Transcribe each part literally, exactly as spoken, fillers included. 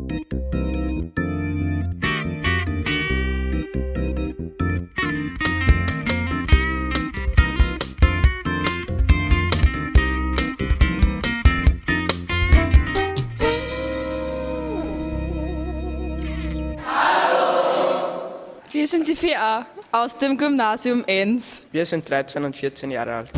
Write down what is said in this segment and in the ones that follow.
Wir sind die vier a aus dem Gymnasium Enns. Wir sind dreizehn und vierzehn Jahre alt.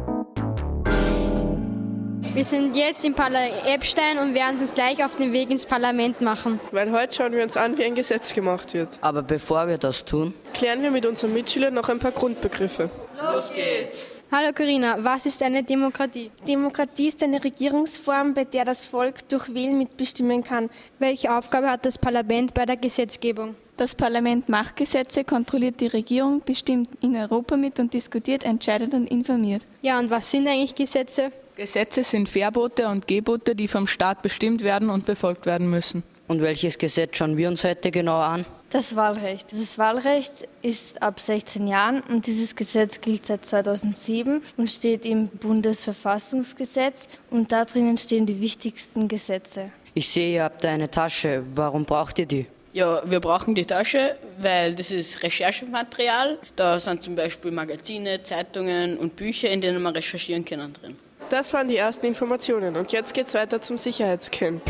Wir sind jetzt im Parlament Eppstein und werden uns gleich auf den Weg ins Parlament machen. Weil heute schauen wir uns an, wie ein Gesetz gemacht wird. Aber bevor wir das tun, klären wir mit unseren Mitschülern noch ein paar Grundbegriffe. Los geht's! Hallo Corinna, was ist eine Demokratie? Demokratie ist eine Regierungsform, bei der das Volk durch Wählen mitbestimmen kann. Welche Aufgabe hat das Parlament bei der Gesetzgebung? Das Parlament macht Gesetze, kontrolliert die Regierung, bestimmt in Europa mit und diskutiert, entscheidet und informiert. Ja, und was sind eigentlich Gesetze? Gesetze sind Verbote und Gebote, die vom Staat bestimmt werden und befolgt werden müssen. Und welches Gesetz schauen wir uns heute genauer an? Das Wahlrecht. Das Wahlrecht ist ab sechzehn Jahren und dieses Gesetz gilt seit zweitausendsieben und steht im Bundesverfassungsgesetz und da drinnen stehen die wichtigsten Gesetze. Ich sehe, ihr habt eine Tasche. Warum braucht ihr die? Ja, wir brauchen die Tasche, weil das ist Recherchematerial. Da sind zum Beispiel Magazine, Zeitungen und Bücher, in denen man recherchieren kann drin. Das waren die ersten Informationen und jetzt geht's weiter zum Sicherheitsscan.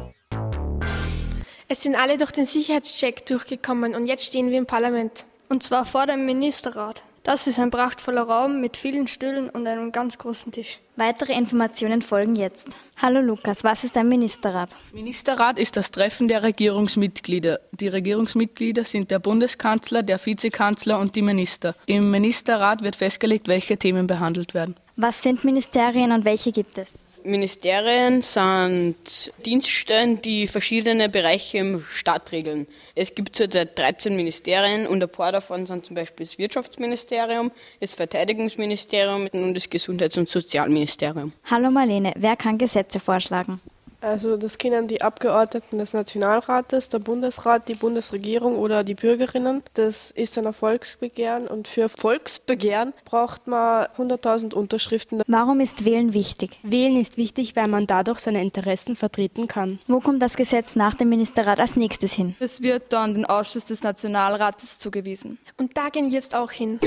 Es sind alle durch den Sicherheitscheck durchgekommen und jetzt stehen wir im Parlament. Und zwar vor dem Ministerrat. Das ist ein prachtvoller Raum mit vielen Stühlen und einem ganz großen Tisch. Weitere Informationen folgen jetzt. Hallo Lukas, was ist ein Ministerrat? Ministerrat ist das Treffen der Regierungsmitglieder. Die Regierungsmitglieder sind der Bundeskanzler, der Vizekanzler und die Minister. Im Ministerrat wird festgelegt, welche Themen behandelt werden. Was sind Ministerien und welche gibt es? Ministerien sind Dienststellen, die verschiedene Bereiche im Staat regeln. Es gibt zurzeit dreizehn Ministerien und ein paar davon sind zum Beispiel das Wirtschaftsministerium, das Verteidigungsministerium und das Gesundheits- und Sozialministerium. Hallo Marlene, wer kann Gesetze vorschlagen? Also das können die Abgeordneten des Nationalrates, der Bundesrat, die Bundesregierung oder die Bürgerinnen. Das ist ein Volksbegehren und für Volksbegehren braucht man hunderttausend Unterschriften. Warum ist Wählen wichtig? Wählen ist wichtig, weil man dadurch seine Interessen vertreten kann. Wo kommt das Gesetz nach dem Ministerrat als nächstes hin? Es wird dann den Ausschuss des Nationalrates zugewiesen. Und da gehen wir jetzt auch hin.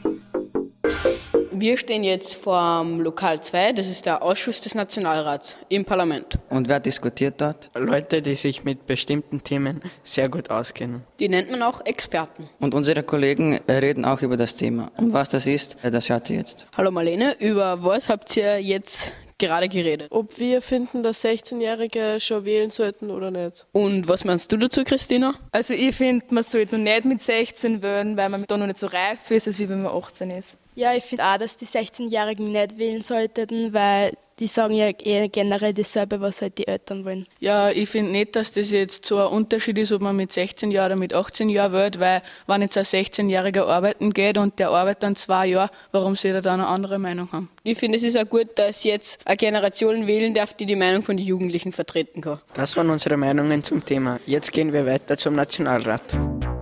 Wir stehen jetzt vor dem Lokal zwei, das ist der Ausschuss des Nationalrats im Parlament. Und wer diskutiert dort? Leute, die sich mit bestimmten Themen sehr gut auskennen. Die nennt man auch Experten. Und unsere Kollegen reden auch über das Thema. Und was das ist, das hört ihr jetzt. Hallo Marlene, über was habt ihr jetzt gerade geredet? Ob wir finden, dass sechzehnjährige schon wählen sollten oder nicht. Und was meinst du dazu, Christina? Also ich finde, man sollte noch nicht mit sechzehn wählen, weil man da noch nicht so reif ist, als wie wenn man achtzehn ist. Ja, ich finde auch, dass die sechzehnjährigen nicht wählen sollten, weil die sagen ja eher generell dasselbe, was halt die Eltern wollen. Ja, ich finde nicht, dass das jetzt so ein Unterschied ist, ob man mit sechzehn Jahren oder mit achtzehn Jahren wählt, weil wenn jetzt ein sechzehnjähriger arbeiten geht und der arbeitet dann zwei Jahre, warum soll er dann eine andere Meinung haben? Ich finde, es ist auch gut, dass jetzt eine Generation wählen darf, die die Meinung von den Jugendlichen vertreten kann. Das waren unsere Meinungen zum Thema. Jetzt gehen wir weiter zum Nationalrat.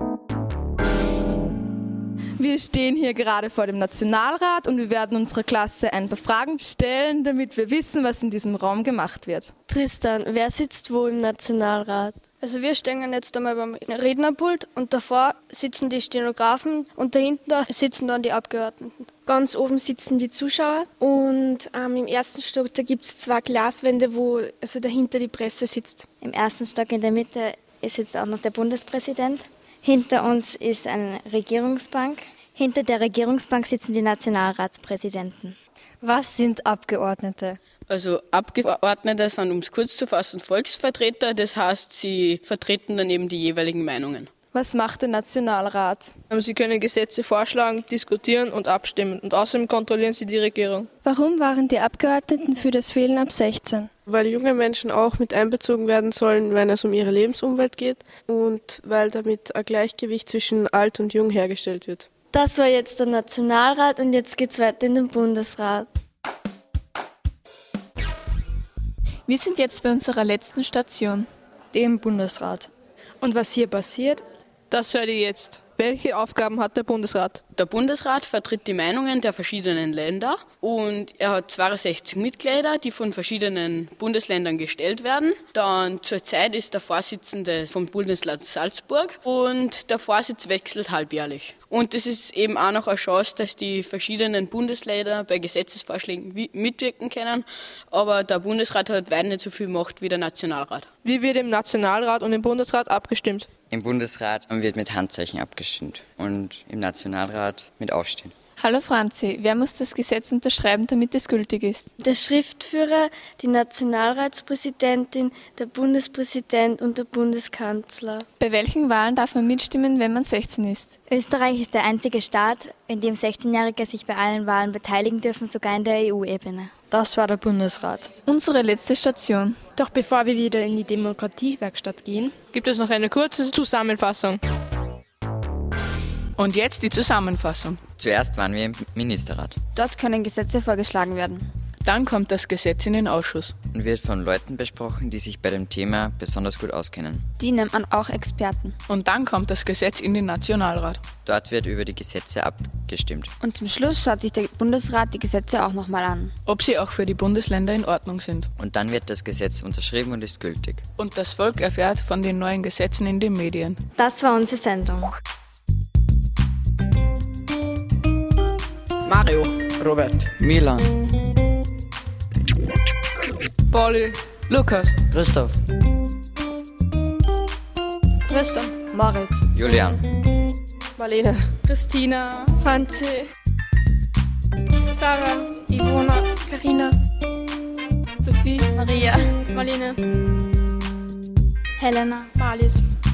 Wir stehen hier gerade vor dem Nationalrat und wir werden unserer Klasse ein paar Fragen stellen, damit wir wissen, was in diesem Raum gemacht wird. Tristan, wer sitzt wo im Nationalrat? Also wir stehen jetzt einmal beim Rednerpult und davor sitzen die Stenografen und dahinter sitzen dann die Abgeordneten. Ganz oben sitzen die Zuschauer und ähm, im ersten Stock, da gibt es zwei Glaswände, wo also dahinter die Presse sitzt. Im ersten Stock in der Mitte sitzt auch noch der Bundespräsident. Hinter uns ist eine Regierungsbank. Hinter der Regierungsbank sitzen die Nationalratspräsidenten. Was sind Abgeordnete? Also Abgeordnete sind, um es kurz zu fassen, Volksvertreter. Das heißt, sie vertreten dann eben die jeweiligen Meinungen. Was macht der Nationalrat? Sie können Gesetze vorschlagen, diskutieren und abstimmen. Und außerdem kontrollieren sie die Regierung. Warum waren die Abgeordneten für das Wählen ab sechzehn? Weil junge Menschen auch mit einbezogen werden sollen, wenn es um ihre Lebensumwelt geht und weil damit ein Gleichgewicht zwischen alt und jung hergestellt wird. Das war jetzt der Nationalrat und jetzt geht's weiter in den Bundesrat. Wir sind jetzt bei unserer letzten Station, dem Bundesrat. Und was hier passiert, das hört ihr jetzt. Welche Aufgaben hat der Bundesrat? Der Bundesrat vertritt die Meinungen der verschiedenen Länder und er hat zweiundsechzig Mitglieder, die von verschiedenen Bundesländern gestellt werden. Dann zurzeit ist der Vorsitzende vom Bundesland Salzburg und der Vorsitz wechselt halbjährlich. Und es ist eben auch noch eine Chance, dass die verschiedenen Bundesländer bei Gesetzesvorschlägen mitwirken können. Aber der Bundesrat hat weit nicht so viel Macht wie der Nationalrat. Wie wird im Nationalrat und im Bundesrat abgestimmt? Im Bundesrat wird mit Handzeichen abgestimmt und im Nationalrat mit Aufstehen. Hallo Franzi, wer muss das Gesetz unterschreiben, damit es gültig ist? Der Schriftführer, die Nationalratspräsidentin, der Bundespräsident und der Bundeskanzler. Bei welchen Wahlen darf man mitstimmen, wenn man sechzehn ist? Österreich ist der einzige Staat, in dem sechzehnjährige sich bei allen Wahlen beteiligen dürfen, sogar in der E U-Ebene. Das war der Bundesrat. Unsere letzte Station. Doch bevor wir wieder in die Demokratiewerkstatt gehen, gibt es noch eine kurze Zusammenfassung. Und jetzt die Zusammenfassung. Zuerst waren wir im Ministerrat. Dort können Gesetze vorgeschlagen werden. Dann kommt das Gesetz in den Ausschuss. Und wird von Leuten besprochen, die sich bei dem Thema besonders gut auskennen. Die nennt man auch Experten. Und dann kommt das Gesetz in den Nationalrat. Dort wird über die Gesetze abgestimmt. Und zum Schluss schaut sich der Bundesrat die Gesetze auch nochmal an. Ob sie auch für die Bundesländer in Ordnung sind. Und dann wird das Gesetz unterschrieben und ist gültig. Und das Volk erfährt von den neuen Gesetzen in den Medien. Das war unsere Sendung. Mario, Robert, Milan, Pauli, Lukas, Christoph, Tristan, Moritz, Julian, Marlene, Christina, Franzi, Sarah, Ivona, Karina, Sophie, Maria, Marlene, Helena, Marlies.